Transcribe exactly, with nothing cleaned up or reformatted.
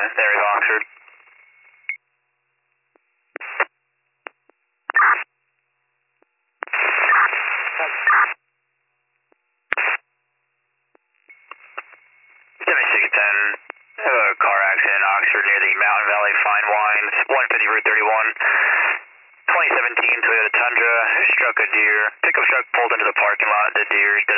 There is Oxford. seventy-six ten, uh, car accident in Oxford near the Mountain Valley Fine Wines, one fifty Route thirty-one. twenty seventeen Toyota Tundra struck a deer. Pickup truck pulled into the parking lot. The deer is